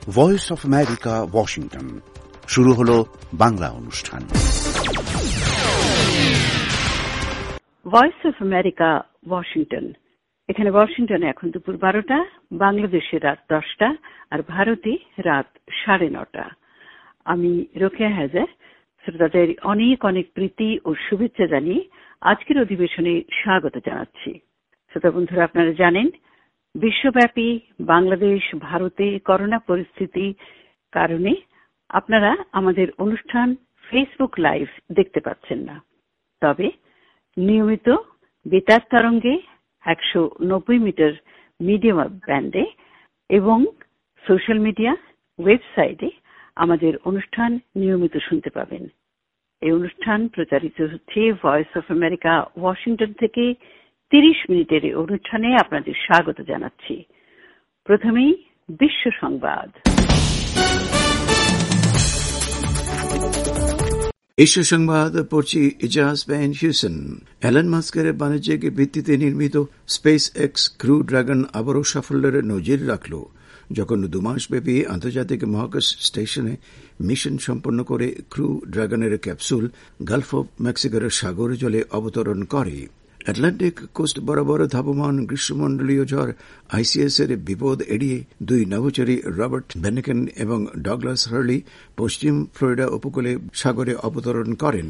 Voice of America, Washington. শুরু হলো বাংলা অনুষ্ঠান। Voice of America, Washington. এখানে ওয়াশিংটনে এখন দুপুর 12টা, বাংলাদেশে রাত 10টা, আর ভারতে রাত 9:30। আমি রোকেয়া হায়দার শ্রোতাদের অনেক অনেক প্রীতি ও শুভেচ্ছা জানিয়ে আজকের অধিবেশনে স্বাগত জানাচ্ছি। শ্রোতা বন্ধুরা, আপনারা জানেন বিশ্বব্যাপী বাংলাদেশ ভারতে করোনা পরিস্থিতি কারণে আপনারা আমাদের অনুষ্ঠান ফেসবুক লাইভ দেখতে পাচ্ছেন না। তবে নিয়মিত বেতার তরঙ্গে 190 মিটার মিডিয়াম ব্যান্ডে এবং সোশ্যাল মিডিয়া ওয়েবসাইটে আমাদের অনুষ্ঠান নিয়মিত শুনতে পাবেন। এই অনুষ্ঠান প্রচারিত হচ্ছে ভয়েস অফ আমেরিকা, ওয়াশিংটন থেকে। 30 মিনিটের এই অনুষ্ঠানে আপনাদের স্বাগত জানাচ্ছি। প্রথমেই বিশ্ব সংবাদ। বিশ্ব সংবাদ পড়ছি ইজাজ বেন হিউসেন। এলন মাস্কের বাণিজ্যিক ভিত্তিতে নির্মিত স্পেস এক্স ক্রু ড্রাগন আবারও সাফল্যের নজির রাখল, যখন 2 মাসব্যাপী আন্তর্জাতিক মহাকাশ স্টেশনে মিশন সম্পন্ন করে ক্রু ড্রাগনের ক্যাপসুল গালফ অব মেক্সিকোর সাগর জলে অবতরণ করে। আটলান্টিক কোস্ট বরাবর ধাবমান গ্রীষ্মমণ্ডলীয় ঝড় আইসিএস এর বিপদ এড়িয়ে 2 নভোচারী রবার্ট বেনেকেন এবং ডগলাস হার্লি পশ্চিম ফ্লোরিডা উপকূলে সাগরে অবতরণ করেন।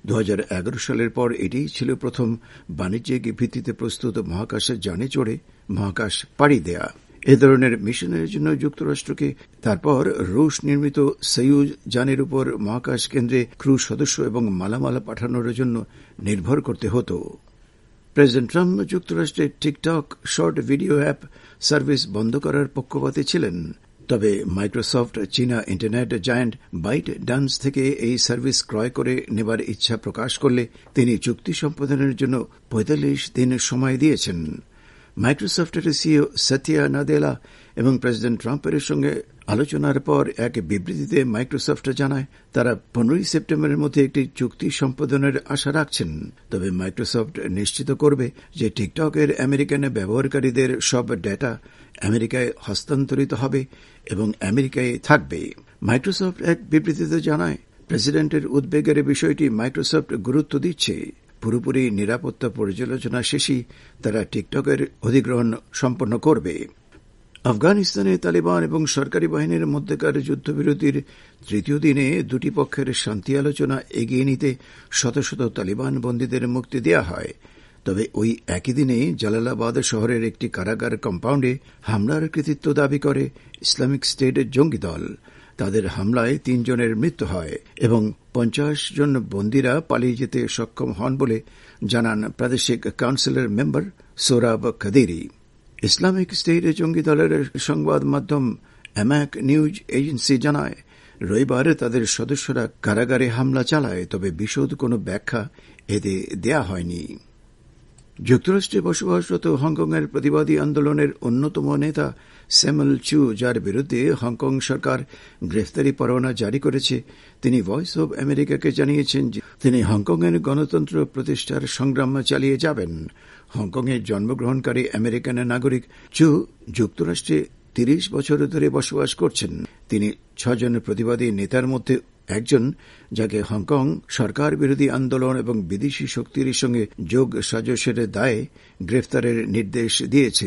2011 সালের পর এটি ছিল প্রথম বাণিজ্যিক ভিত্তিতে প্রস্তুত মহাকাশের যানে চড়ে মহাকাশ পাড়ি দেয়া। এ ধরনের মিশনের জন্য যুক্তরাষ্ট্রকে তারপর রুশ নির্মিত সয়ুজ যানের উপর মহাকাশ কেন্দ্রে ক্রু সদস্য এবং মালামাল পাঠানোর জন্য নির্ভর করতে হতো। প্রেসিডেন্ট ট্রাম্প যুক্তরাষ্ট্রের TikTok short video app service বন্ধ করার পক্ষপাতী ছিলেন। তবে মাইক্রোসফট চীনা ইন্টারনেট জায়ান্ট বাইট ডান্স থেকে এই সার্ভিস ক্রয় করে নেবার ইচ্ছা প্রকাশ করলে তিনি চুক্তি সম্পাদনের জন্য 45 দিন সময় দিয়েছেন। মাইক্রোসফটের সিইও সাতিয়া নাদেলা এবং প্রেসিডেন্ট ট্রাম্পের সঙ্গে আলোচনার পর এক বিবৃতিতে মাইক্রোসফট জানায় তারা 15 সেপ্টেম্বরের মধ্যে একটি চুক্তি সম্পাদনের আশা রাখছেন। তবে মাইক্রোসফট নিশ্চিত করবে যে টিকটকের আমেরিকান ব্যবহারকারীদের সব ডেটা আমেরিকায় হস্তান্তরিত হবে এবং আমেরিকায় থাকবে। মাইক্রোসফট এক বিবৃতিতে জানায়, প্রেসিডেন্টের উদ্বেগের বিষয়টি মাইক্রোসফট গুরুত্ব দিচ্ছে। পুরোপুরি নিরাপত্তা পর্যালোচনা শেষেই তারা টিকটকের অধিগ্রহণ সম্পন্ন করবে। আফগানিস্তানে তালিবান এবং সরকারি বাহিনীর মধ্যকার যুদ্ধবিরতির 3য় দিনে 2টি পক্ষের শান্তি আলোচনা এগিয়ে নিতে শত শত তালিবান বন্দীদের মুক্তি দেওয়া হয়। তবে ওই একই দিনে জালালাবাদ শহরের একটি কারাগার কম্পাউন্ডে হামলার কৃতিত্ব দাবি করে ইসলামিক স্টেট জঙ্গি দল। তাদের হামলায় 3 জনের মৃত্যু হয় এবং 50 জন বন্দীরা পালিয়ে যেতে সক্ষম হন বলে জানান প্রাদেশিক কাউন্সিলের member Sohrab Qaderi. Islamic State জঙ্গি দলের সংবাদ মাধ্যম অ্যামাক নিউজ এজেন্সি জানায়, রবিবার তাদের সদস্যরা কারাগারে হামলা চালায়, তবে বিশদ কোনো ব্যাখ্যা এতে দেয়া হয়নি। যুক্তরাষ্ট্রে বসবাসরত হংকংয়ের প্রতিবাদী আন্দোলনের অন্যতম নেতা স্যামুয়েল চু, যার বিরুদ্ধে হংকং সরকার গ্রেফতারি পরোয়ানা জারি করেছে, তিনি ভয়েস অব আমেরিকাকে জানিয়েছেন যে তিনি হংকংয়ের গণতন্ত্র প্রতিষ্ঠার সংগ্রাম চালিয়ে যাবেন। হংকংয়ে জন্মগ্রহণকারী আমেরিকান নাগরিক চু যুক্তরাষ্ট্রে 30 বছর ধরে বসবাস করছেন। তিনি 6 জন প্রতিবাদী নেতার মধ্যে একজন, যাকে হংকং সরকার বিরোধী আন্দোলন এবং বিদেশি শক্তির সঙ্গে যোগ সাজসের দায়ে গ্রেফতারের নির্দেশ দিয়েছে।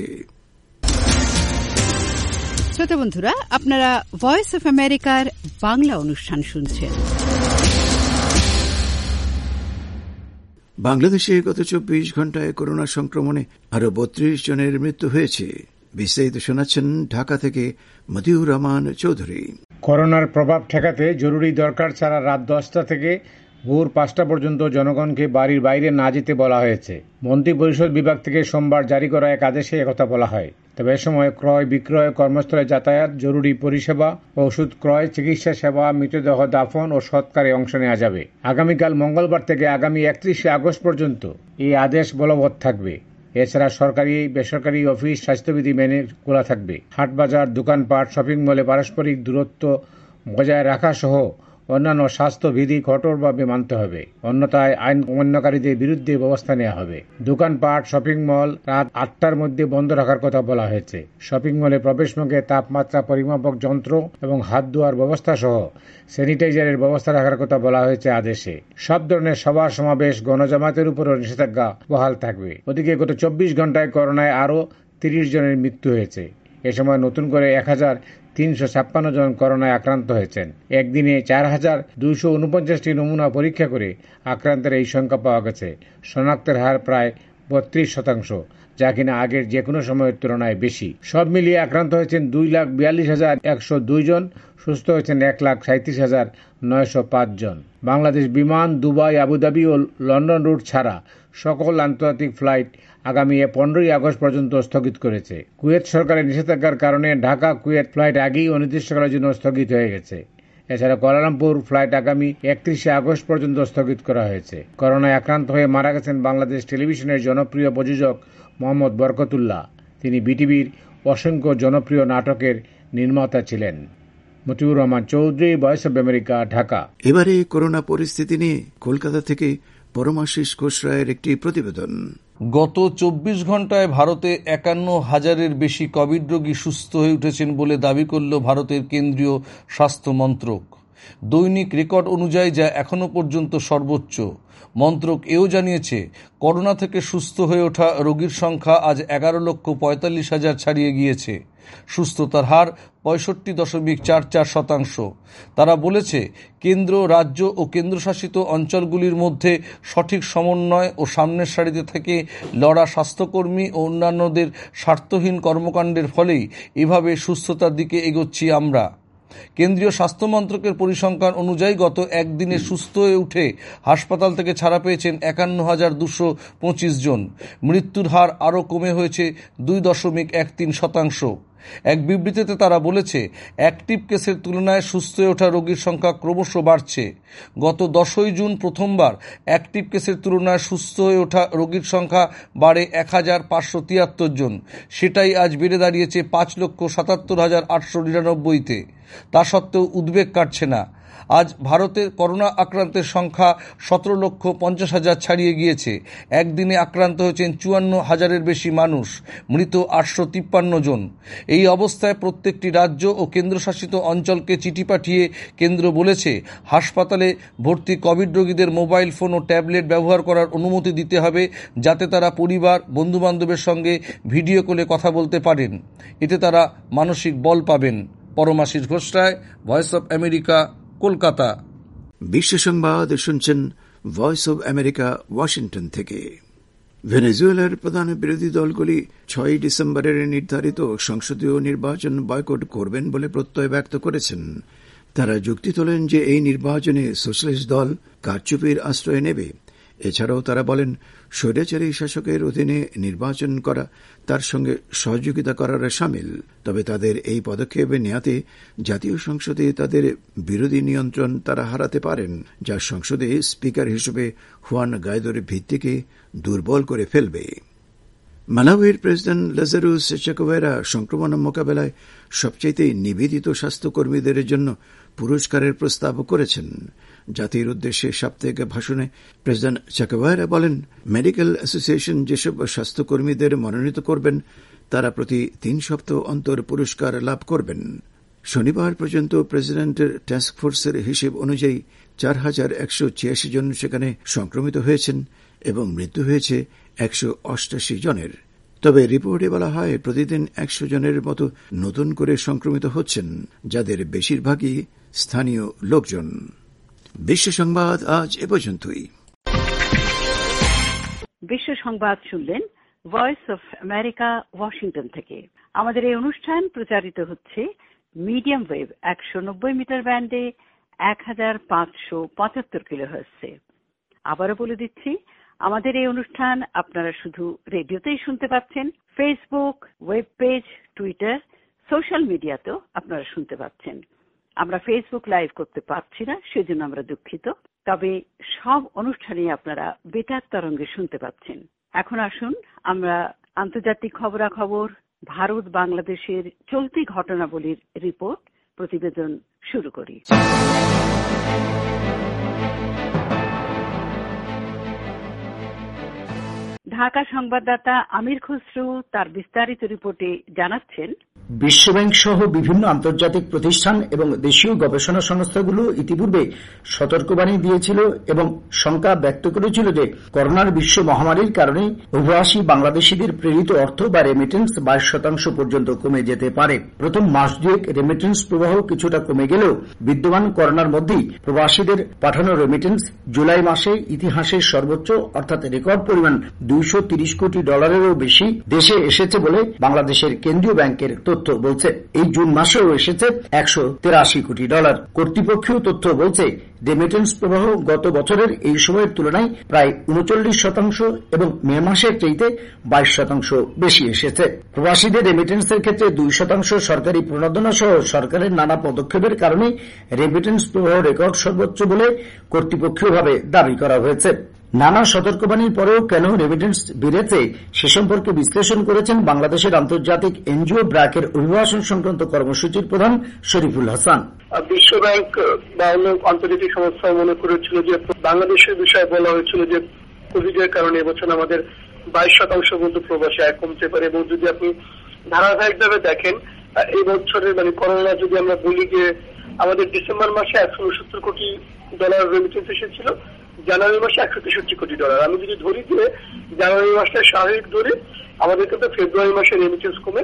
শ্রোতা বন্ধুরা, আপনারা ভয়েস অফ আমেরিকার বাংলা অনুষ্ঠান শুনছেন। বাংলাদেশে গত 24 ঘণ্টায় করোনা সংক্রমণে আরও 32 জনের মৃত্যু হয়েছে। বিস্তারিত শোনাচ্ছেন ঢাকা থেকে মতিউর রহমান চৌধুরী। করোনার প্রভাব ঠেকাতে জরুরি দরকার ছাড়া রাত 10টা থেকে ভোর 5টা পর্যন্ত জনগণকে বাড়ির বাইরে না যেতে বলা হয়েছে। মন্ত্রিপরিষদ বিভাগ থেকে সোমবার জারি করা এক আদেশে একথা বলা হয়। তবে এ সময় ক্রয় বিক্রয়, কর্মস্থলে যাতায়াত, জরুরি পরিষেবা, ওষুধ ক্রয়, চিকিৎসা সেবা, মৃতদেহ দাফন ও সৎকারে অংশ নেওয়া যাবে। আগামীকাল মঙ্গলবার থেকে আগামী 31শে আগস্ট পর্যন্ত এই আদেশ বলবৎ থাকবে। এছাড়া সরকারি বেসরকারি অফিস স্বাস্থ্যবিধি মেনে খোলা থাকবে। হাটবাজার, দোকানপাট, শপিং মলে পারস্পরিক দূরত্ব বজায় রাখা সহ অন্যান্য স্বাস্থ্যবিধি কঠোরভাবে মানতে হবে, অন্যথায় আইন অমান্যকারীদের বিরুদ্ধে ব্যবস্থা নেওয়া হবে। দোকানপাট, শপিং মল রাত 8টার মধ্যে বন্ধ রাখার কথা বলা হয়েছে। শপিং মলে প্রবেশমুখে তাপমাত্রা পরিমাপক যন্ত্র এবং হাত ধোয়ার ব্যবস্থা সহ স্যানিটাইজারের ব্যবস্থা রাখার কথা বলা হয়েছে আদেশে। সব ধরনের সভা সমাবেশ, গণজামাতের উপরও নিষেধাজ্ঞা বহাল থাকবে। ওদিকে গত 24 ঘন্টায় করোনায় আরও 30 জনের মৃত্যু হয়েছে। এ সময় নতুন করে 1356 জন করোনায় আক্রান্ত হয়েছেন। একদিনে 4249টি নমুনা পরীক্ষা করে আক্রান্তের এই সংখ্যা পাওয়া গেছে। শনাক্তের হার প্রায় 32%, যা কিনা আগের যে কোনো সময়ের তুলনায় বেশি। সব মিলিয়ে আক্রান্ত হয়েছেন 2,42,102 জন, সুস্থ হয়েছেন 1,37,905 জন। বাংলাদেশ বিমান দুবাই, আবুধাবি ও লন্ডন রুট ছাড়া সকল আন্তর্জাতিক ফ্লাইট আগামী 15ই আগস্ট পর্যন্ত স্থগিত করেছে। কুয়েত সরকারের নিষেধাজ্ঞার কারণে ঢাকা কুয়েত ফ্লাইট আগেই অনির্দিষ্টকালের জন্য স্থগিত হয়ে গেছে। এছাড়া কুয়ালালামপুর ফ্লাইট আগামী 31শে আগস্ট পর্যন্ত স্থগিত করা হয়েছে। করোনায় আক্রান্ত হয়ে মারা গেছেন বাংলাদেশ টেলিভিশনের জনপ্রিয় প্রযোজক মোহাম্মদ বরকতুল্লাহ। তিনি বিটিভির অসংখ্য জনপ্রিয় নাটকের নির্মাতা ছিলেন। Motiur Rahman Chowdhury, Voice of America, Dhaka. এবারে করোনা পরিস্থিতি নিয়ে কলকাতা থেকে পরমাশিস ঘোষরায়ের একটি প্রতিবেদন। গত 24 ঘন্টায় ভারতে 51,000-এর বেশি কোভিড রোগী সুস্থ হয়ে উঠেছেন বলে দাবি করল ভারতের কেন্দ্রীয় স্বাস্থ্য মন্ত্রক। দৈনিক রেকর্ড অনুযায়ী যা এখনো পর্যন্ত সর্বোচ্চ। মন্ত্রক এও জানিয়েছে, করোনা থেকে সুস্থ হয়ে ওঠা রোগীর সংখ্যা আজ 11,45,000 ছাড়িয়ে গিয়েছে। সুস্থতার হার 65.44%। তারা বলেছে, কেন্দ্র, রাজ্য ও কেন্দ্রশাসিত অঞ্চলগুলির মধ্যে সঠিক সমন্বয় ও সামনের সারিতে থেকে লড়া স্বাস্থ্যকর্মী ও অন্যান্যদের স্বার্থহীন কর্মকাণ্ডের ফলেই এভাবে সুস্থতার দিকে এগোচ্ছি আমরা। কেন্দ্রীয় স্বাস্থ্য মন্ত্রকের পরিসংখ্যান অনুযায়ী গত একদিনে সুস্থ হয়ে উঠে হাসপাতাল থেকে ছাড়া পেয়েছেন 51,225 জন। মৃত্যুর হার আরও কমে হয়েছে 2.13%। এক বিবৃতিতে তারা বলেছে, অ্যাক্টিভ কেসের তুলনায় সুস্থ হয়ে ওঠা রোগীর সংখ্যা ক্রমশ বাড়ছে। গত 10ই জুন প্রথমবার অ্যাক্টিভ কেসের তুলনায় সুস্থ হয়ে ওঠা রোগীর সংখ্যা বাড়ে 1,573 জন। সেটাই আজ বেড়ে দাঁড়িয়েছে 5,77,899-তে। তা সত্ত্বেও উদ্বেগ কাটছে না। আজ ভারতের করোনা আক্রান্তের সংখ্যা 17,50,000 ছাড়িয়ে গিয়েছে। একদিনে আক্রান্ত হয়েছেন 54,000-এর বেশি মানুষ, মৃত 853 জন। এই অবস্থায় প্রত্যেকটি রাজ্য ও কেন্দ্রশাসিত অঞ্চলকে চিঠি পাঠিয়ে কেন্দ্র বলেছে, হাসপাতালে ভর্তি কোভিড রোগীদের মোবাইল ফোন ও ট্যাবলেট ব্যবহার করার অনুমতি দিতে হবে, যাতে তারা পরিবার, বন্ধুবান্ধবের সঙ্গে ভিডিও কলে কথা বলতে পারেন। এতে তারা মানসিক বল পাবেন। Paramashis Ghoshray, Voice of America, Kolkata. বিশ্ব সংবাদ শুনছেন ভয়েস অব আমেরিকা, ওয়াশিংটন থেকে। ভেনেজুয়েলার প্রধান বিরোধী দলগুলি 6 ডিসেম্বরের নির্ধারিত সংসদীয় নির্বাচন বয়কট করবেন বলে প্রত্যয় ব্যক্ত করেছেন। তারা যুক্তি তোলেন যে এই নির্বাচনে সোশ্যালিস্ট দল কারচুপির আশ্রয় নেবে। এছাড়াও তারা বলেন, স্বৈরাচারী শাসকের অধীনে নির্বাচন করা তার সঙ্গে সহযোগিতা করার শামিল। তবে তাদের এই পদক্ষেপ নেওয়াতে জাতীয় সংসদে তাদের বিরোধী নিয়ন্ত্রণ তারা হারাতে পারেন, যা সংসদে স্পিকার হিসেবে হুয়ান গাইদোর ভিত্তিকে দুর্বল করে ফেলবে। মালাউইর প্রেসিডেন্ট লাজারুস চাকোয়েরা সংক্রমণ মোকাবেলায় সবচাইতে নিবেদিত স্বাস্থ্যকর্মীদের জন্য পুরস্কারের প্রস্তাব করেছেন। জাতির উদ্দেশ্যে সাপ্তাহিক ভাষণে প্রেসিডেন্ট চাকোয়েরা বলেন, মেডিকেল অ্যাসোসিয়েশন যেসব স্বাস্থ্যকর্মীদের মনোনীত করবেন তারা প্রতি 3 সপ্তাহ অন্তর পুরস্কার লাভ করবেন। শনিবার পর্যন্ত প্রেসিডেন্টের টাস্কফোর্সের হিসেব অনুযায়ী 4,186 জন সেখানে সংক্রমিত হয়েছেন এবং মৃত্যু হয়েছে 188 জনের। তবে রিপোর্টে বলা হয়, প্রতিদিন 100 জনের মতো নতুন করে সংক্রমিত হচ্ছেন, যাদের বেশিরভাগই স্থানীয় লোকজন। বিশ্ব সংবাদ আজ এ পর্যন্তই। বিশ্ব সংবাদ শুনলেন ভয়েস অফ আমেরিকা, ওয়াশিংটন থেকে। আমাদের এই অনুষ্ঠান প্রচারিত হচ্ছে মিডিয়াম ওয়েভ 190 মিটার ব্যান্ডে 1575 কিলোহার্টজে। আবারও বলে দিচ্ছি, আমাদের এই অনুষ্ঠান আপনারা শুধু রেডিওতেই শুনতে পাচ্ছেন। Facebook, web page, Twitter, social মিডিয়াতেও আপনারা শুনতে পাচ্ছেন। আমরা ফেসবুক লাইভ করতে পারছি না, সেজন্য আমরা দুঃখিত। তবে সব অনুষ্ঠানই আপনারা বেতার তরঙ্গে শুনতে পাচ্ছেন। এখন আসুন আমরা আন্তর্জাতিক খবরাখবর, ভারত বাংলাদেশের চলতি ঘটনাবলীর রিপোর্ট, প্রতিবেদন শুরু করি। ঢাকা সংবাদদাতা আমির খসরু তার বিস্তারিত রিপোর্টে জানাচ্ছেন, বিশ্বব্যাংক সহ বিভিন্ন আন্তর্জাতিক প্রতিষ্ঠান এবং দেশীয় গবেষণা সংস্থাগুলো ইতিপূর্বে সতর্কবাণী দিয়েছিল এবং শঙ্কা ব্যক্ত করেছিল যে করোনার বিশ্ব মহামারীর কারণে অভিবাসী বাংলাদেশিদের প্রেরিত অর্থ বা রেমিটেন্স 22% পর্যন্ত কমে যেতে পারে। প্রথম মাস দুয়েক রেমিটেন্স প্রবাহ কিছুটা কমে গেলেও বিদ্যমান করোনার মধ্যেই প্রবাসীদের পাঠানো রেমিটেন্স জুলাই মাসে ইতিহাসের সর্বোচ্চ অর্থাৎ রেকর্ড পরিমাণ $230 কোটি বেশি দেশে এসেছে বলে বাংলাদেশের কেন্দ্রীয় ব্যাংকের তথ্য বলছে। এই জুন মাসেও এসেছে $183 কোটি। কর্তৃপক্ষীয় তথ্য বলছে রেমিটেন্স প্রবাহ গত বছরের এই সময়ের তুলনায় প্রায় 39% এবং মে মাসের চাইতে 22% বেশি এসেছে। প্রবাসীদের রেমিটেন্সের ক্ষেত্রে 2% সরকারি প্রণোদনা সহ সরকারের নানা পদক্ষেপের কারণে রেমিটেন্স প্রবাহ রেকর্ড সর্বোচ্চ বলে কর্তৃপক্ষীয়ভাবে দাবি করা হয়েছে। নানা সতর্কবাণীর পরেও কেন রেমিটেন্স বেড়েছে সে সম্পর্কে বিশ্লেষণ করেছেন বাংলাদেশের আন্তর্জাতিক এনজিও ব্র্যাকের অভিবাসন সংক্রান্ত কর্মসূচির প্রধান শরীফুল হাসান। বিশ্বব্যাংক বা অন্য আন্তর্জাতিক সংস্থা মনে করেছিল যে বাংলাদেশের বিষয়ে বলা হয়েছিল যে কোভিডের কারণে এবছর আমাদের 22% পর্যন্ত প্রবাসী আয় কমতে পারে এবং যদি আপনি ধারাবাহিকভাবে দেখেন এই বছরের করোনা যদি আমরা বলি যে আমাদের ডিসেম্বর মাসে $169 কোটি রেমিটেন্স এসেছিল, জানুয়ারি মাসে $163 কোটি। আমি যদি ধরি যে জানুয়ারি মাসটা স্বাভাবিক ধরি, আমাদের কিন্তু ফেব্রুয়ারি মাসে রেমিটেন্স কমে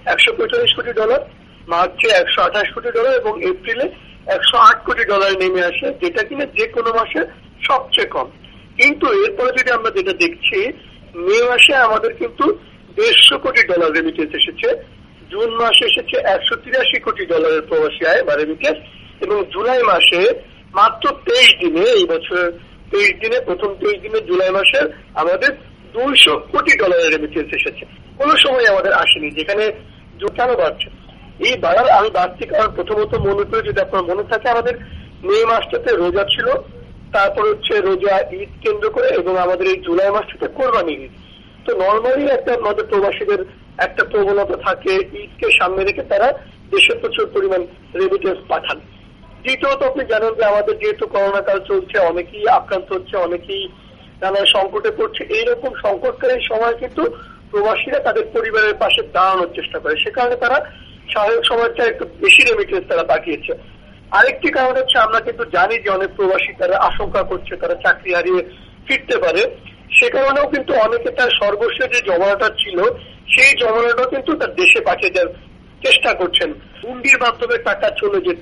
$145 কোটি, মার্চে $128 কোটি এবং এপ্রিলে $108 কোটি নেমে আসে, যেটা কিনা যে কোনো মাসে সবচেয়ে কম। কিন্তু এরপরে যদি আমরা যেটা দেখছি, মে মাসে আমাদের কিন্তু $150 কোটি রেমিটেন্স এসেছে, জুন মাসে এসেছে $183 কোটি প্রবাসী আয় বা রেমিটেন্স, এবং জুলাই মাসে মাত্র 23 দিনে, এই বছরের 23 দিনে, প্রথম 23 দিনে জুলাই মাসে আমাদের $200 কোটি রেমিটেন্স এসেছে। কোন সময় আমাদের আসেনি, যেখানে কেন বাড়ছে? এই বাড়ার আমি বাড়তি কারণ প্রথমত মনে করি, যদি আপনার মনে থাকে, আমাদের মে মাসটাতে রোজা ছিল, তারপর হচ্ছে রোজা ঈদ কেন্দ্র করে, এবং আমাদের এই জুলাই মাসটাতে কোরবানি ঈদ। তো নর্মালি একটা আমাদের প্রবাসীদের একটা প্রবণতা থাকে, ঈদকে সামনে রেখে তারা দেশে প্রচুর পরিমাণ রেমিটেন্স পাঠান। দ্বিতীয়ত আপনি জানেন যে আমাদের যেহেতু করোনা কাল চলছে, অনেকেই আক্রান্ত হচ্ছে, অনেকেই নানা সংকটে পড়ছে। এইরকম সংকটকালীন সময় কিন্তু প্রবাসীরা তাদের পরিবারের পাশে দাঁড়ানোর চেষ্টা করে, সে কারণে তারা স্বাভাবিক সময়টা একটু বেশি রেমিটেন্স তারা পাঠিয়েছে। আরেকটি কারণ হচ্ছে, আমরা কিন্তু জানি যে অনেক প্রবাসী তারা আশঙ্কা করছে তারা চাকরি হারিয়ে ফিরতে পারে, সে কারণেও কিন্তু অনেকে তার সর্বশেষ যে জমানোটা ছিল সেই জমানোটা কিন্তু তার দেশে পাঠিয়ে দেওয়ার চেষ্টা করছেন। হুন্ডির মাধ্যমে টাকা চলে যেত,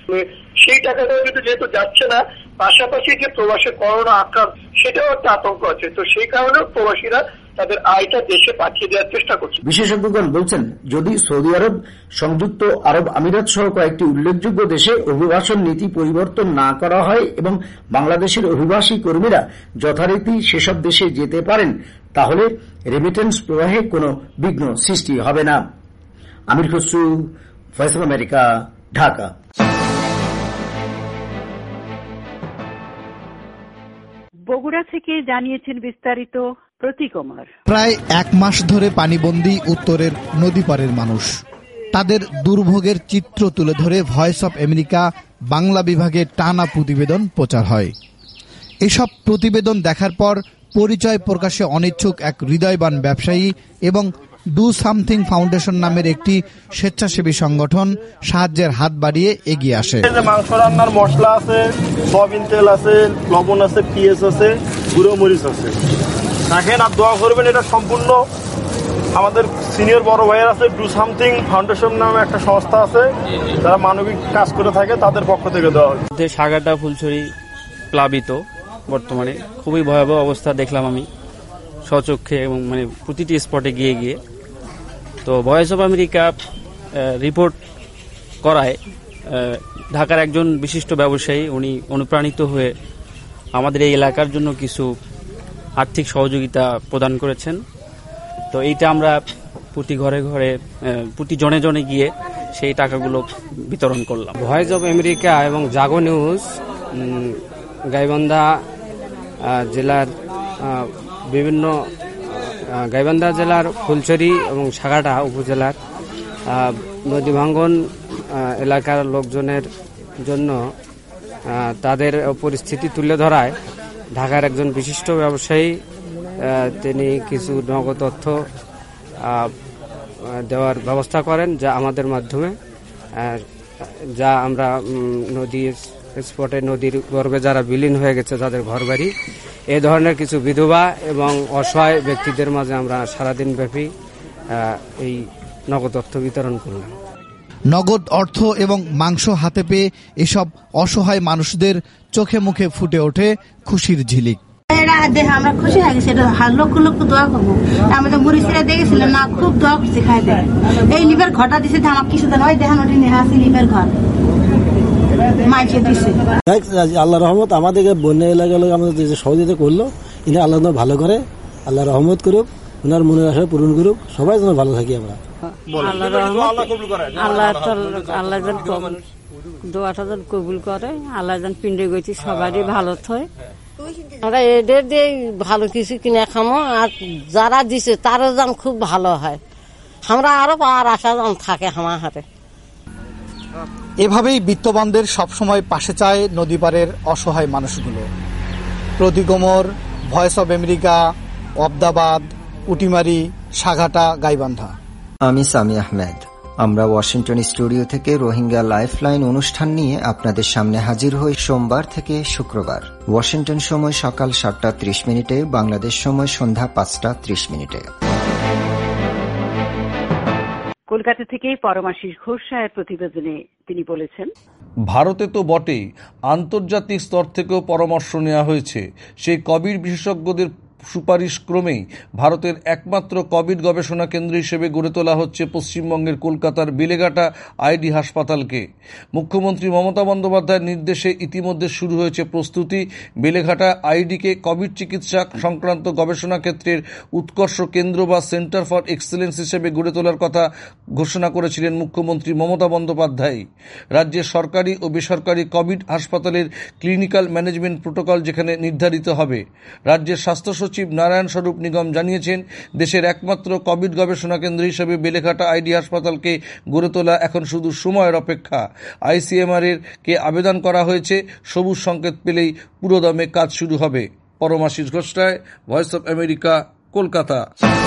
সেই টাকাটাও কিন্তু যেহেতু যাচ্ছে না, পাশাপাশি যে প্রবাসের করোনা আক্রান্ত সেটাও একটা আতঙ্ক আছে। তো সেই কারণেও প্রবাসীরা তাদের আয়টা দেশে পাঠিয়ে দেওয়ার চেষ্টা করছে। বিশেষজ্ঞগণ বলছেন, যদি সৌদি আরব, সংযুক্ত আরব আমিরাত সহ কয়েকটি উল্লেখযোগ্য দেশে অভিবাসন নীতি পরিবর্তন না করা হয় এবং বাংলাদেশের অভিবাসী কর্মীরা যথারীতি সেসব দেশে যেতে পারেন, তাহলে রেমিটেন্স প্রবাহে কোনো বিঘ্ন সৃষ্টি হবে না। Amir Khasru, Voice of America, Dhaka. Bogura থেকে জানিয়েছেন বিস্তারিত প্রতীক কুমার। প্রায় 1 মাস ধরে পানিবন্দী উত্তরের নদীপাড়ের মানুষ। তাদের দুর্ভোগের চিত্র তুলে ধরে ভয়েস অব আমেরিকা বাংলা বিভাগে টানা প্রতিবেদন প্রচার হয়। এসব প্রতিবেদন দেখার পর পরিচয় প্রকাশে অনিচ্ছুক এক হৃদয়বান ব্যবসায়ী এবং ডু সামথিং ফাউন্ডেশন নামের একটি স্বেচ্ছাসেবী সংগঠন সাহায্যের হাত বাড়িয়ে এগিয়ে আসে। মাংস রান্নার মশলা আছে, সয়াবিন তেল আছে, লবণ আছে, পেঁয়াজ আছে, গুঁড়ো মরিচ আছে, দেখেন আর দোয়া করবেন। এটা সম্পূর্ণ আমাদের সিনিয়র বড় ভাইয়ের আছে, ডু সামথিং ফাউন্ডেশন নামে একটা সংস্থা আছে, যারা মানবিক কাজ করে থাকে, তাদের পক্ষ থেকে দেওয়া হয়। সাগারটা ফুলছড়ি প্লাবিত, বর্তমানে খুবই ভয়াবহ অবস্থা দেখলাম আমি স্বচক্ষে, এবং প্রতিটি স্পটে গিয়ে গিয়ে। তো ভয়েস অব আমেরিকা রিপোর্ট করায় ঢাকার একজন বিশিষ্ট ব্যবসায়ী, উনি অনুপ্রাণিত হয়ে আমাদের এই এলাকার জন্য কিছু আর্থিক সহযোগিতা প্রদান করেছেন। তো এইটা আমরা প্রতি ঘরে ঘরে, প্রতি জনে জনে গিয়ে সেই টাকাগুলো বিতরণ করলাম। ভয়েস অব আমেরিকা এবং জাগো নিউজ গাইবান্ধা জেলার বিভিন্ন গাইবান্ধা জেলার ফুলছড়ি এবং সাগাটা উপজেলার নদী ভাঙ্গন এলাকার লোকজনের জন্য তাদের পরিস্থিতি তুলে ধরায় ঢাকার একজন বিশিষ্ট ব্যবসায়ী তিনি কিছু নগদ অর্থ দেওয়ার ব্যবস্থা করেন, যা আমাদের মাধ্যমে যা আমরা নদীর স্পটে নদীর গর্ভে যারা বিলীন হয়ে গেছে যাদের ঘরবাড়ি, এই ধরনের কিছু বিধবা এবং অসহায় ব্যক্তিদের মাঝে আমরা সারাদিন ব্যাপী এই নগদ অর্থ বিতরণ করলাম। নগদ অর্থ এবং মাংস হাতে পেয়ে এসব অসহায় মানুষদের চোখে মুখে ফুটে ওঠে খুশির ঝিলিক। আমরা খুশি হয়ে গেছি, লক্ষ লক্ষ দোয়া করবো। আমাদের মুড়িরা দেখেছিলাম না, খুব দোয়া করছি খাইতে। এই লিভার ঘরটা দিছে আমার কিছু দিন ওই দেখেন ওটি নেওয়া আছে লিভার ঘর মাইকে দিছে। আল্লাহ রহমত আমাদেরকে বন্যা এলাকা আমাদের যে সহযোগিতা করলো, ইনি আল্লাহ ভালো করে, আল্লাহ রহমত করুক, ওনার মনের আশা পূরণ করুক, সবাই যেন ভালো থাকি আমরা। আল্লাহ যেন দোয়াটা যেন কবুল করে, আল্লাহ যেন পিণ্ডে গেছি সবারই ভালো হয়। আমরা এদের দিয়ে ভালো কিছু কিনে খামো, আর যারা দিছে তারও যেন খুব ভালো হয়, আমরা আরো পাওয়ার আশা যেন থাকে আমার হাতে। এভাবেই বিত্তবানদের সবসময় পাশে চায় নদীপাড়ের অসহায় মানুষগুলো। Pradip Komor, Voice of America, অবদাবাদ, উটিমারি, সাঘাটা, গাইবান্ধা। আমি সামি আহমেদ। আমরা ওয়াশিংটন স্টুডিও থেকে রোহিঙ্গা লাইফলাইন অনুষ্ঠান নিয়ে আপনাদের সামনে হাজির হই সোমবার থেকে শুক্রবার। ওয়াশিংটন সময় সকাল 7:30, বাংলাদেশ সময় সন্ধ্যা 5:30। কলকাতা থেকে পরমাশিস ঘোষ সাহের প্রতিবেদনে তিনি বলেছেন, ভারতে তো বটেই, আন্তর্জাতিক স্তর থেকেও পরামর্শ নেওয়া হয়েছে। সেই কোভিড বিশেষজ্ঞদের সুপারিশ ক্রমেই ভারতের একমাত্র কোভিড গবেষণা কেন্দ্র হিসেবে গড়ে তোলা হচ্ছে পশ্চিমবঙ্গের কলকাতার বেলেঘাটা আইডি হাসপাতালকে। মুখ্যমন্ত্রী মমতা বন্দ্যোপাধ্যায়ের নির্দেশে ইতিমধ্যে শুরু হয়েছে প্রস্তুতি। বেলেঘাটা আইডিকে কোভিড চিকিৎসা সংক্রান্ত গবেষণা ক্ষেত্রের উৎকর্ষ কেন্দ্র বা সেন্টার ফর এক্সেলেন্স হিসেবে গড়ে তোলার কথা ঘোষণা করেছিলেন মুখ্যমন্ত্রী মমতা বন্দ্যোপাধ্যায়। রাজ্যের সরকারি ও বেসরকারি কোভিড হাসপাতালের ক্লিনিক্যাল ম্যানেজমেন্ট প্রোটোকল যেখানে নির্ধারিত হবে। রাজ্যের স্বাস্থ্য সচিব নারায়ণ স্বরূপ নিগম জানিয়েছেন, দেশের একমাত্র কোভিড গবেষণা কেন্দ্র হিসেবে বেলেঘাটা আইডি হাসপাতালকে গড়ে তোলা এখন শুধু সময়ের অপেক্ষা। আইসিএমআর এর কে আবেদন করা হয়েছে, সবুজ সংকেত পেলেই পুরোদমে কাজ শুরু হবে। Paramashis Ghosh, Voice of America, Kolkata.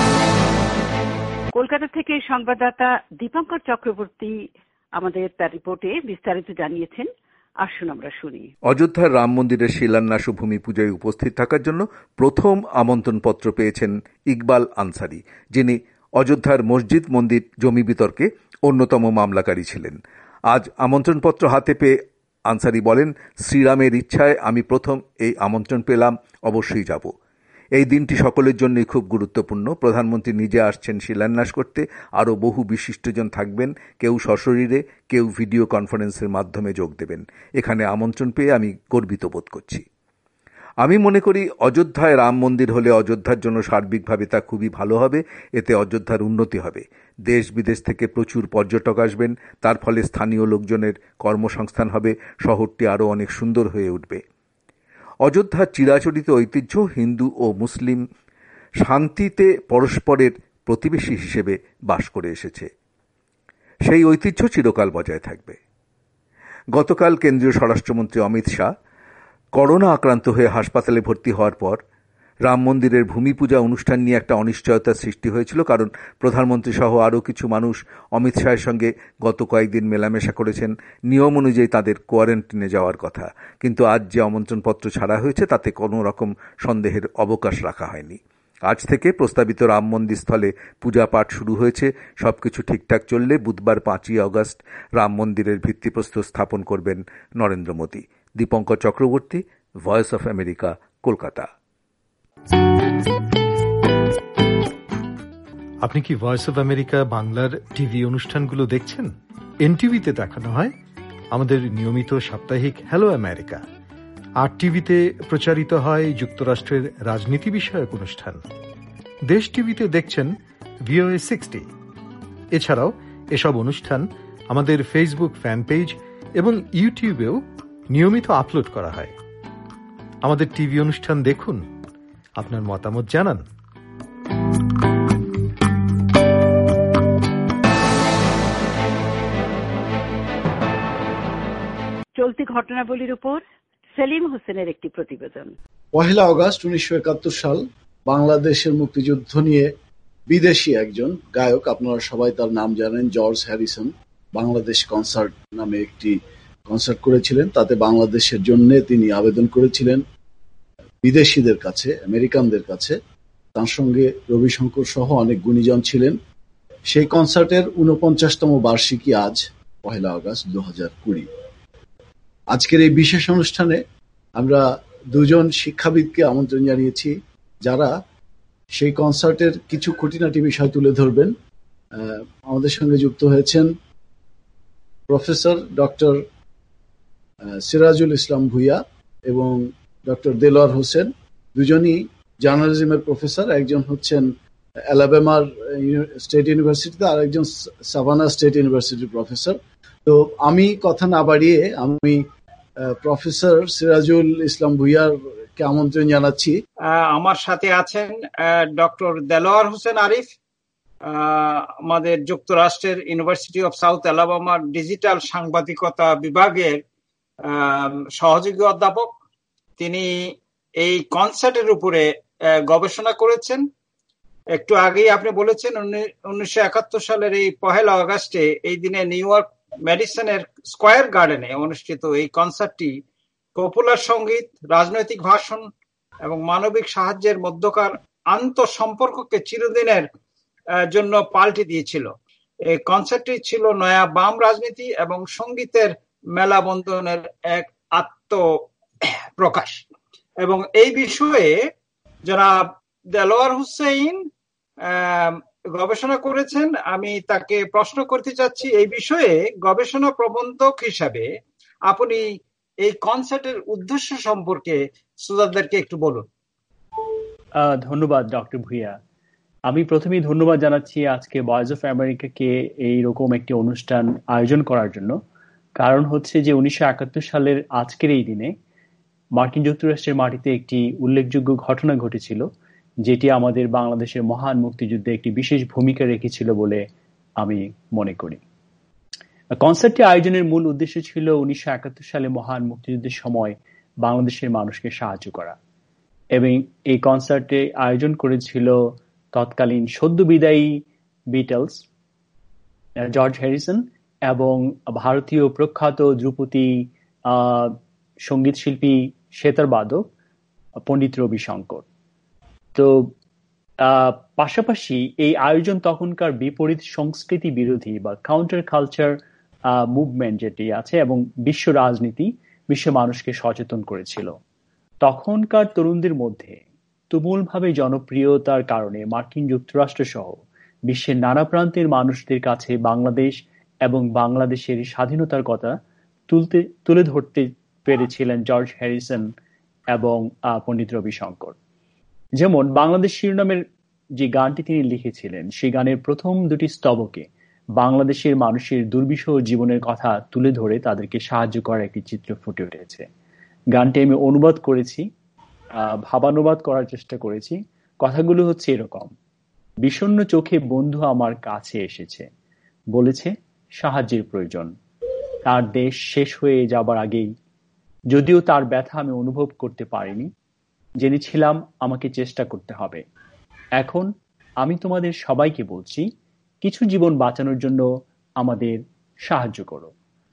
Kolkata থেকে সংবাদদাতা দীপঙ্কর চক্রবর্তী আমাদের তার রিপোর্টে বিস্তারিত জানিয়েছেন। আসুন আমরা শুনি। অযোধ্যার রাম মন্দিরের শিলান্যাস ও ভূমি পূজায় উপস্থিত থাকার জন্য প্রথম আমন্ত্রণপত্র পেয়েছেন ইকবাল আনসারি, যিনি অযোধ্যার মসজিদ মন্দির জমি বিতর্কে অন্যতম মামলাকারী ছিলেন। আজ আমন্ত্রণপত্র হাতে পেয়ে আনসারি বলেন, শ্রীরামের ইচ্ছায় আমি প্রথম এই আমন্ত্রণ পেলাম, অবশ্যই যাব। এই দিনটি সকলের জন্যই খুব গুরুত্বপূর্ণ। প্রধানমন্ত্রী নিজে আসছেন শিলান্যাস করতে, আরও বহু বিশিষ্টজন থাকবেন, কেউ সশরীরে, কেউ ভিডিও কনফারেন্সের মাধ্যমে যোগ দেবেন। এখানে আমন্ত্রণ পেয়ে আমি গর্বিত বোধ করছি। আমি মনে করি অযোধ্যায় রাম মন্দির হলে অযোধ্যার জন্য সার্বিকভাবে তা খুবই ভালো হবে। এতে অযোধ্যার উন্নতি হবে, দেশ বিদেশ থেকে প্রচুর পর্যটক আসবেন, তার ফলে স্থানীয় লোকজনের কর্মসংস্থান হবে, শহরটি আরও অনেক সুন্দর হয়ে উঠবে। অযোধ্যার চিরাচরিত ঐতিহ্য হিন্দু ও মুসলিম শান্তিতে পরস্পরের প্রতিবেশী হিসেবে বাস করে এসেছে। সেই ঐতিহ্য চিরকাল বজায় থাকবে। গতকাল কেন্দ্রীয় স্বরাষ্ট্রমন্ত্রী অমিত শাহ করোনা আক্রান্ত হয়ে হাসপাতালে ভর্তি হওয়ার পর রাম মন্দিরের ভূমি পূজা অনুষ্ঠান নিয়ে একটা অনিশ্চয়তার সৃষ্টি হয়েছিল, কারণ প্রধানমন্ত্রী সহ আরও কিছু মানুষ অমিত শাহের সঙ্গে গত কয়েকদিন মেলামেশা করেছেন। নিয়ম অনুযায়ী তাদের কোয়ারেন্টিনে যাওয়ার কথা, কিন্তু আজ যে আমন্ত্রণপত্র ছাড়া হয়েছে তাতে কোনো রকম সন্দেহের অবকাশ রাখা হয়নি। আজ থেকে প্রস্তাবিত রাম মন্দির স্থলে পূজা পাঠ শুরু হয়েছে। সবকিছু ঠিকঠাক চললে বুধবার 5ই অগস্ট রাম মন্দিরের ভিত্তিপ্রস্তর স্থাপন করবেন Narendra Modi. Dipankar Chakraborty, Voice of America, Kolkata. আপনি কি ভয়েস অফ আমেরিকা বাংলার টিভি অনুষ্ঠানগুলো দেখছেন? এনটিভিতে দেখানো হয় আমাদের নিয়মিত সাপ্তাহিক হ্যালো আমেরিকা। আর টিভিতে প্রচারিত হয় যুক্তরাষ্ট্রের রাজনীতি বিষয়ক অনুষ্ঠান। দেশ টিভিতে দেখছেন VOA 60। এছাড়াও এসব অনুষ্ঠান আমাদের ফেসবুক ফ্যান পেজ এবং ইউটিউবেও নিয়মিত আপলোড করা হয়। আমাদের টিভি অনুষ্ঠান দেখুন, আপনার মতামত জানান। ঘটনাবলীর উপর সেলিম হোসেনের একটি প্রতিবেদন। 1 আগস্ট 1971 সাল বাংলাদেশের মুক্তিযুদ্ধ নিয়ে বিদেশি একজন গায়ক, আপনারা সবাই তার নাম জানেন, জর্জ হ্যারিসন, বাংলাদেশ কনসার্ট নামে একটি কনসার্ট করেছিলেন। তাতে বাংলাদেশের জন্য তিনি আবেদন করেছিলেন বিদেশিদের কাছে, আমেরিকানদের কাছে। তার সঙ্গে রবিশঙ্কর সহ অনেক গুণীজন ছিলেন। সেই কনসার্টের 49তম বার্ষিকী আজ 1 আগস্ট 2020। আজকের এই বিশেষ অনুষ্ঠানে আমরা দুজন শিক্ষাবিদকে আমন্ত্রণ জানিয়েছি, যারা সেই কনসার্টের কিছু খুঁটিনাটি বিষয় তুলে ধরবেন। আমাদের সঙ্গে যুক্ত হয়েছেন প্রফেসর ডক্টর সিরাজুল ইসলাম ভুইয়া এবং ডক্টর দেলোয়ার হোসেন। দুজনই জার্নালিজমের প্রফেসর। একজন হচ্ছেন অ্যালাবামার স্টেট ইউনিভার্সিটিতে, আর একজন সাভানা স্টেট ইউনিভার্সিটির প্রফেসর। তো আমি কথা না বাড়িয়ে আমি প্রফেসর সিরাজুল ইসলাম ভুইয়ারকে আমন্ত্রণ জানাচ্ছি। আমার সাথে আছেন ডক্টর দেলোয়ার হোসেন আরিফ, আমাদের যুক্তরাষ্ট্রের ইউনিভার্সিটি অফ সাউথ অ্যালাবামার ডিজিটাল সাংবাদিকতা বিভাগের সহযোগী অধ্যাপক। তিনি এই কনসার্টের উপরে গবেষণা করেছেন। একটু আগেই আপনি বলেছেন 1971 সালের এই 1 আগস্টে এই দিনে নিউ ইয়র্ক মেডিসনের স্কয়ার গার্ডেনে অনুষ্ঠিত এই কনসার্টটি পপুলার সঙ্গীত, রাজনৈতিক ভাষণ এবং মানবিক সাহায্যের মধ্যকার আন্তঃসম্পর্ককে চিরদিনের জন্য পাল্টে দিয়েছিল। এই কনসার্টটি ছিল নয়া বাম রাজনীতি এবং সঙ্গীতের মেলাবন্ধনের এক আত্মপ্রকাশ। এবং এই বিষয়ে জনাব দেলোয়ার হোসেন গবেষণা করেছেন। আমি তাকে প্রশ্ন করতে চাচ্ছি, এই বিষয়ে গবেষণা প্রবন্ধক হিসাবে আপনি এই কনসার্টের উদ্দেশ্য সম্পর্কে শ্রোতাদেরকে একটু বলুন। ধন্যবাদ ডক্টর ভুইয়া। আমি প্রথমেই ধন্যবাদ জানাচ্ছি আজকে ভয়েস অফ আমেরিকাকে এইরকম একটি অনুষ্ঠান আয়োজন করার জন্য। কারণ হচ্ছে যে 1971 সালের আজকের এই দিনে মার্কিন যুক্তরাষ্ট্রের মাটিতে একটি উল্লেখযোগ্য ঘটনা ঘটেছিল, যেটি আমাদের বাংলাদেশের মহান মুক্তিযুদ্ধে একটি বিশেষ ভূমিকা রেখেছিল বলে আমি মনে করি। কনসার্টটি আয়োজনের মূল উদ্দেশ্য ছিল 1971 সালে মহান মুক্তিযুদ্ধের সময় বাংলাদেশের মানুষকে সাহায্য করা। এবং এই কনসার্টে আয়োজন করেছিল তৎকালীন সদ্য বিদায়ী বিটলস জর্জ হ্যারিসন এবং ভারতীয় প্রখ্যাত ধ্রুপদী সঙ্গীত শিল্পী সেতার বাদক পণ্ডিত রবিশঙ্কর। তো পাশাপাশি এই আয়োজন তখনকার বিপরীত সংস্কৃতি বিরোধী বা কাউন্টার কালচার মুভমেন্ট যেটি আছে এবং বিশ্ব রাজনীতি, বিশ্ব মানুষকে সচেতন করেছিল। তখনকার তরুণদের মধ্যে তুমুলভাবে জনপ্রিয়তার কারণে মার্কিন যুক্তরাষ্ট্র সহ বিশ্বের নানা প্রান্তের মানুষদের কাছে বাংলাদেশ এবং বাংলাদেশের স্বাধীনতার কথা তুলে ধরতে পেরেছিলেন জর্জ হ্যারিসন এবং পণ্ডিত রবিশঙ্কর। যেমন বাংলাদেশ শিরোনামের যে গানটি তিনি লিখেছিলেন, সেই গানের প্রথম দুটি স্তবকে বাংলাদেশের মানুষের দুর্বিষহ জীবনের কথা তুলে ধরে তাদেরকে সাহায্য করার একটি চিত্র ফুটে উঠেছে। গানটি আমি অনুবাদ করেছি, ভাবানুবাদ করার চেষ্টা করেছি। কথাগুলো হচ্ছে এরকম: বিষণ্ণ চোখে বন্ধু আমার কাছে এসেছে, বলেছে সাহায্যের প্রয়োজন। তার দেশ শেষ হয়ে যাবার আগেই, যদিও তার ব্যথা আমি অনুভব করতে পারিনি, জেনেছিলাম আমাকে চেষ্টা করতে হবে। এখন আমি তোমাদের সবাইকে বলছি, কিছু জীবন বাঁচানোর জন্য আমাদের সাহায্য করো।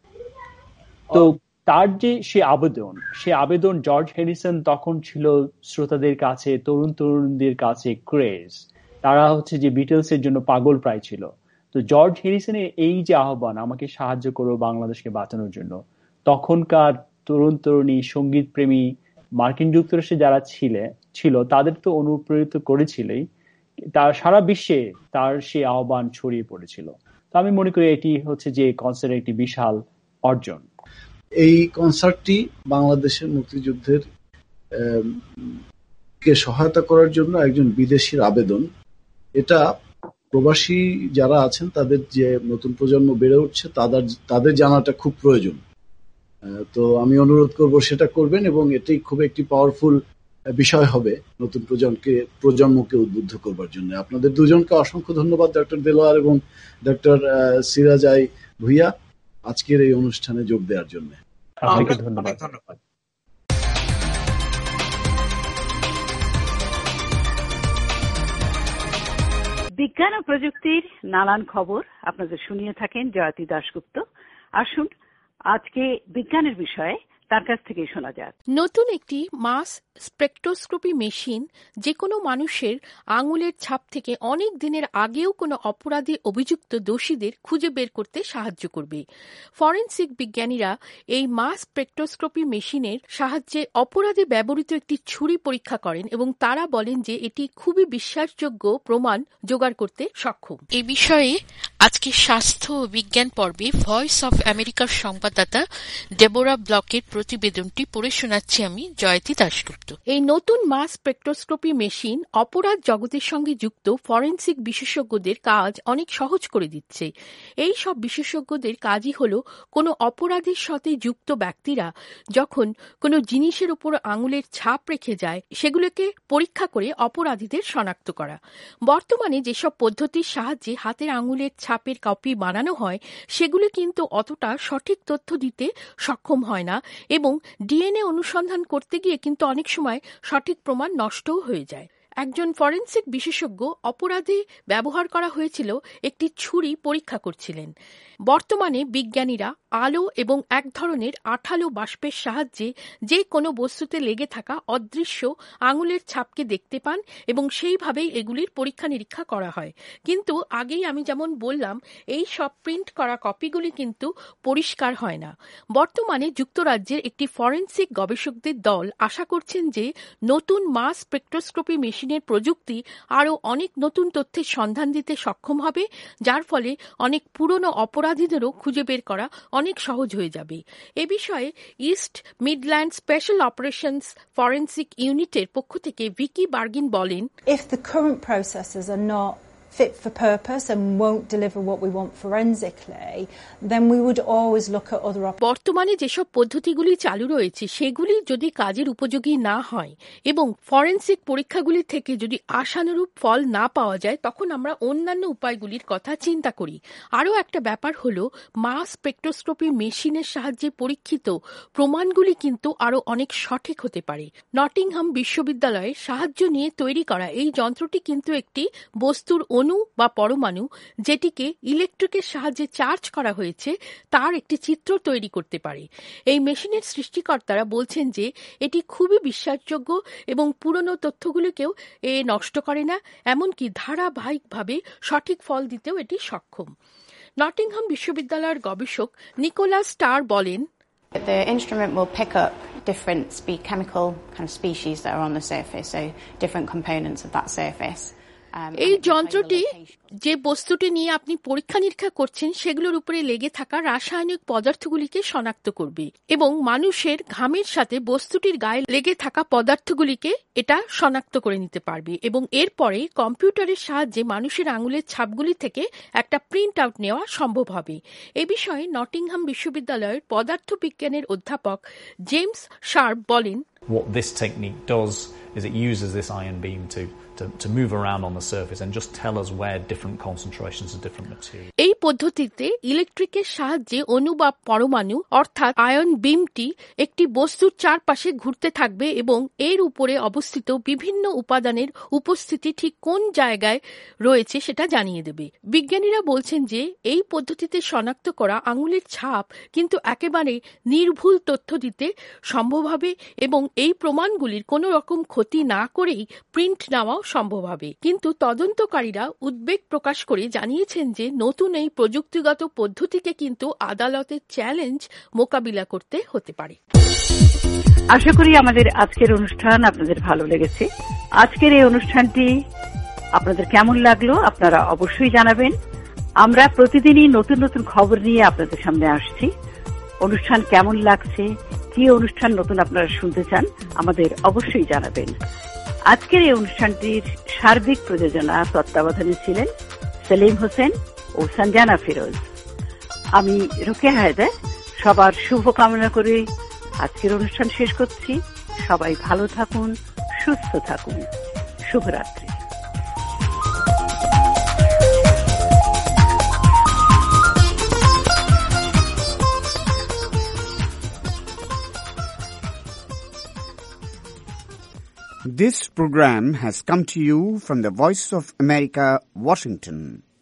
তো তার যে সে আবেদন জর্জ হ্যারিসন তখন ছিল শ্রোতাদের কাছে, তরুণদের কাছে ক্রেজ। তারা হচ্ছে যে বিটলসের জন্য পাগল প্রায় ছিল। তো জর্জ হ্যারিসনের এই যে আহ্বান, আমাকে সাহায্য করো বাংলাদেশকে বাঁচানোর জন্য, তখনকার তরুণী সঙ্গীত প্রেমী মার্কিন যুক্তরাষ্ট্রে যারা ছিল তাদের তো অনুপ্রেরিত করেছিলই, তার সারা বিশ্বে তার সেই আহ্বান ছড়িয়ে পড়েছিল। তো আমি মনে করি এটি হচ্ছে যে কনসার্টের একটি বিশাল অর্জন। এই কনসার্টটি বাংলাদেশের মুক্তিযুদ্ধের কে সহায়তা করার জন্য একজন বিদেশির আবেদন। এটা প্রবাসী যারা আছেন তাদের, যে নতুন প্রজন্ম বেড়ে উঠছে, তাদের জানাটা খুব প্রয়োজন। তো আমি অনুরোধ করব সেটা করবেন, এবং এটাই খুব একটি পাওয়ারফুল বিষয় হবে নতুন প্রজন্মকে উদ্বুদ্ধ করবার জন্য। আপনাদের দুজনকে অসংখ্য ধন্যবাদ, ডক্টর দেলোয়ার এবং ডক্টর সিরাজ ভুইয়া, আজকের এই অনুষ্ঠানে যোগ দেওয়ার জন্য। আপনাকে ধন্যবাদ। বিজ্ঞান ও প্রযুক্তির নানান খবর আপনাদের শুনিয়ে থাকেন জয়তী দাশগুপ্ত। আসুন আজকে বিজ্ঞানের বিষয়ে তার কাছ থেকে শোনা যাক। নতুন একটি মাস স্পেকট্রোস্কোপি মেশিন যে কোনো মানুষের আঙুলের ছাপ থেকে অনেক দিনের আগেও কোনো অপরাধী অভিযুক্ত দোষীদের খুঁজে বের করতে সাহায্য করবে। ফরেনসিক বিজ্ঞানীরা এই মাস স্পেকট্রোস্কোপি মেশিনের সাহায্যে অপরাধে ব্যবহৃত একটি ছুরি পরীক্ষা করেন এবং তারা বলেন যে এটি খুবই বিশ্বাসযোগ্য প্রমাণ জোগাড় করতে সক্ষম। এই বিষয়ে আজকে স্বাস্থ্য ও বিজ্ঞান পর্বে ভয়েস অফ আমেরিকার সংবাদদাতা ডেবোরা ব্লকের প্রতিবেদনটি পড়ে শোনাচ্ছি আমি, জয়তী দাশগুপ্ত। এই নতুন মাস স্পেকট্রোস্কোপি মেশিন অপরাধ জগতের সঙ্গে যুক্ত ফরেনসিক বিশেষজ্ঞদের কাজ অনেক সহজ করে দিচ্ছে। এই সব বিশেষজ্ঞদের কাজই হল কোনো অপরাধের সাথে যুক্ত ব্যক্তিরা যখন কোনো জিনিসের উপর আঙুলের ছাপ রেখে যায় সেগুলোকে পরীক্ষা করে অপরাধীদের শনাক্ত করা। বর্তমানে যেসব পদ্ধতির সাহায্যে হাতের আঙুলের ছাপের কপি বানানো হয় সেগুলো কিন্তু অতটা সঠিক তথ্য দিতে সক্ষম হয় না এবং ডিএনএ অনুসন্ধান করতে গিয়ে কিন্তু অনেক সময় সঠিক প্রমাণ নষ্টও হয়ে যায়। একজন ফরেনসিক বিশেষজ্ঞ অপরাধে ব্যবহার করা হয়েছিল একটি ছুরি পরীক্ষা করছিলেন। বর্তমানে বিজ্ঞানীরা আলো এবং এক ধরনের আঠালো বাষ্পের সাহায্যে যে কোনো বস্তুতে লেগে থাকা অদৃশ্য আঙুলের ছাপকে দেখতে পান এবং সেইভাবেই এগুলির পরীক্ষা নিরীক্ষা করা হয়। কিন্তু আগেই আমি যেমন বললাম, এই সব প্রিন্ট করা কপিগুলি কিন্তু পরিষ্কার হয় না। বর্তমানে যুক্তরাজ্যের একটি ফরেনসিক গবেষকদের দল আশা করছেন যে নতুন মাস স্পেকট্রোস্কোপি মেশিনের প্রযুক্তি আরও অনেক নতুন তথ্যের সন্ধান দিতে সক্ষম হবে, যার ফলে অনেক পুরনো অপরাধীদেরও খুঁজে বের করা অনেক সহজ হয়ে যাবে। এ বিষয়ে East Midland Special Operations Forensic ইউনিটের পক্ষ থেকে ভিকি বার্গিন বলেন, If the current processes are not fit for purpose and won't deliver what we want forensically, then we would always look at other options. বর্তমানে যেসব পদ্ধতিগুলি চালু রয়েছে সেগুলি যদি কাজের উপযোগী না হয় এবং ফরেনসিক পরীক্ষাগুলি থেকে যদি আশানুরূপ ফল না পাওয়া যায় তখন আমরা অন্যান্য উপায়গুলির কথা চিন্তা করি। আরও একটা ব্যাপার হল মাস স্পেকট্রোস্কোপি মেশিনের সাহায্যে পরীক্ষিত প্রমাণগুলি কিন্তু আরও অনেক সঠিক হতে পারে। নটিংহাম বিশ্ববিদ্যালয়ের সাহায্য নিয়ে তৈরি করা এই যন্ত্রটি কিন্তু একটি বস্তুর অণু বা পরমাণু যেটিকে ইলেকট্রিকের সাহায্যে চার্জ করা হয়েছে তার একটি চিত্র তৈরি করতে পারে। এই মেশিনের সৃষ্টিকর্তারা বলছেন যে এটি খুবই বিশ্বাসযোগ্য এবং পুরনো তথ্যগুলিকেও নষ্ট করে না, এমনকি ধারাবাহিকভাবে সঠিক ফল দিতেও এটি সক্ষম। নটিংহাম বিশ্ববিদ্যালয়ের গবেষক নিকোলাস স্টার বলেন, The instrument will pick up different chemical kind of species that are on the surface, so different components of that surface. এই যন্ত্রটি যে বস্তুটি নিয়ে আপনি পরীক্ষা নিরীক্ষা করছেন সেগুলোর উপরে লেগে থাকা রাসায়নিক পদার্থগুলিকে শনাক্ত করবে এবং মানুষের ঘামের সাথে বস্তুটির গায়ে লেগে থাকা পদার্থগুলিকে এটা শনাক্ত করে নিতে পারবে এবং এরপরে কম্পিউটারের সাহায্যে মানুষের আঙুলের ছাপগুলি থেকে একটা প্রিন্ট আউট নেওয়া সম্ভব হবে। এ বিষয়ে নটিংহাম বিশ্ববিদ্যালয়ের পদার্থবিজ্ঞানের অধ্যাপক জেমস শার্প বলেন, What this technique does is it uses this ion beam to move around on the surface and just tell us where different concentrations of different materials. এই পদ্ধতিতে ইলেকট্রিকের সাহায্যে অণু বা পরমাণু অর্থাৎ আয়ন বিমটি একটি বস্তুর চারপাশে ঘুরতে থাকবে এবং এর উপরে অবস্থিত বিভিন্ন উপাদানের উপস্থিতি ঠিক কোন জায়গায় রয়েছে সেটা জানিয়ে দেবে। বিজ্ঞানীরা বলছেন যে এই পদ্ধতিতে শনাক্ত করা আঙুলের ছাপ কিন্তু একেবারে নির্ভুল তথ্য দিতে সম্ভব হবে এবং এই প্রমাণগুলির কোনো রকম ক্ষতি না করেই প্রিন্ট নেওয়াও সম্ভব হবে। কিন্তু তদন্তকারীরা উদ্বেগ প্রকাশ করে জানিয়েছেন যে নতুন এই প্রযুক্তিগত পদ্ধতিকে কিন্তু আদালতের চ্যালেঞ্জ মোকাবিলা করতে হতে পারে। আশা করি আমাদের আজকের অনুষ্ঠান আপনাদের ভালো লেগেছে। আজকের এই অনুষ্ঠানটি আপনাদের কেমন লাগলো আপনারা অবশ্যই জানাবেন। আমরা প্রতিদিনই নতুন নতুন খবর নিয়ে আপনাদের সামনে আসছি। অনুষ্ঠান কেমন লাগছে, কি অনুষ্ঠান নতুন আপনারা শুনতে চান আমাদের অবশ্যই জানাবেন। আজকের এই অনুষ্ঠানটির সার্বিক প্রযোজনা তত্ত্বাবধানে ছিলেন সেলিম হোসেন ও সঞ্জানা ফিরোজ। আমি রোকেয়া হায়দার সবার শুভ কামনা করে আজকের অনুষ্ঠান শেষ করছি। সবাই ভালো থাকুন, সুস্থ থাকুন। শুভরাত্রি। This program has come to you from the Voice of America, Washington.